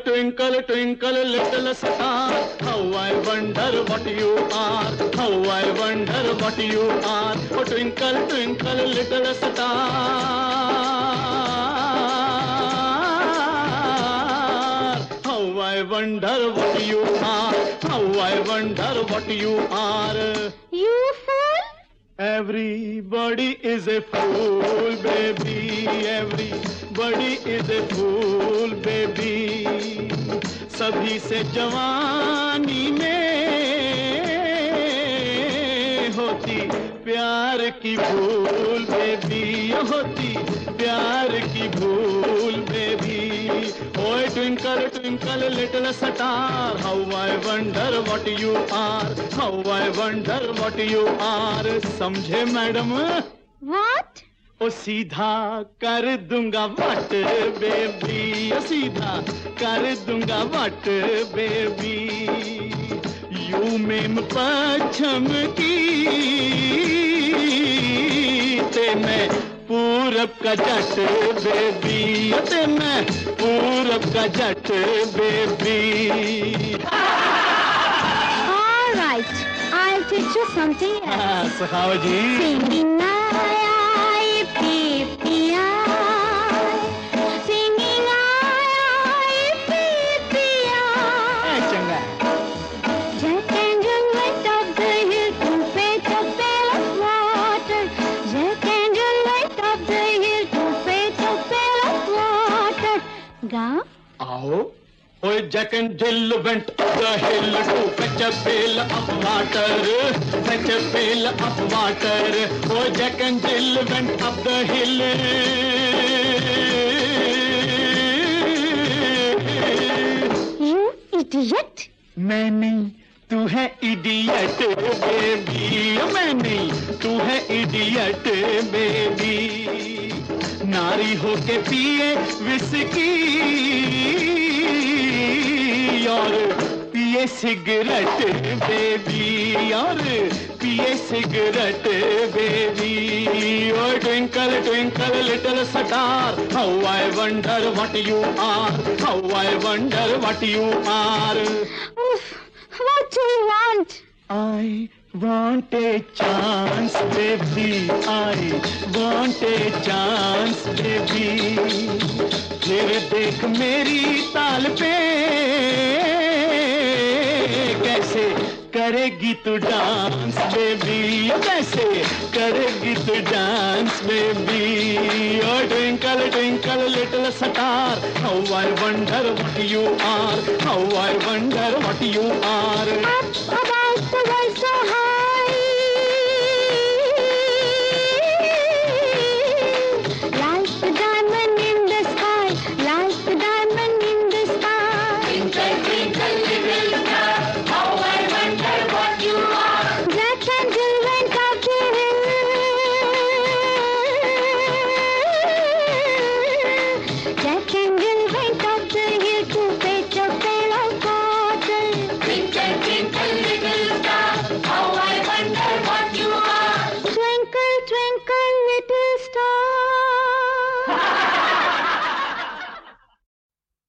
twinkle, twinkle, little star, how I wonder what you are. How I wonder what you are. Oh, twinkle, twinkle, little star, how I wonder what you are. How I wonder what you are. You fool! Everybody is a fool, baby. Everybody is a fool, baby. सभी से जवानी में होती प्यार की भूल, baby. होती प्यार की भूल, baby. Oh, twinkle, twinkle, little star, how I wonder what you are. How I wonder what you are. समझे मैडम? What? ओ सीधा कर दूंगा वट बेबी. ओ सीधा कर दूंगा वट बेबी. यू मेम पश्चिम की ते मैं पूरब का जट बेबी. ते मैं पूरब का जट baby. All right, I'll teach you something else. सखाओ जी. Singing I, P-P-I. Singing I, P-P-I. चंगा. Jack and Jill went up the hill to fetch a pail of water. Jack and Jill went up the hill to fetch a pail of water. Ga? आओ. Oh, Jack and Jill went up the hill to fetch a pail of water. Fetch a pail of water. Oh, Jack and Jill went up the hill. You idiot! मैं नहीं, तू है idiot baby. मैं नहीं, तू है idiot baby. नारी होके पिए विस्की और पिए सिगरेट बेबी. और पिए cigarette baby. Oh, twinkle, twinkle, little star, how I wonder what you are. How I wonder what you are. Oof, what do you want? I want a chance, baby. I want a chance, baby. फिर देख मेरी ताल पे कैसे करेगी तू dance baby. कैसे करेगी तू dance baby. Oh, twinkle, twinkle, little star, how I wonder what you are. How I wonder what you are.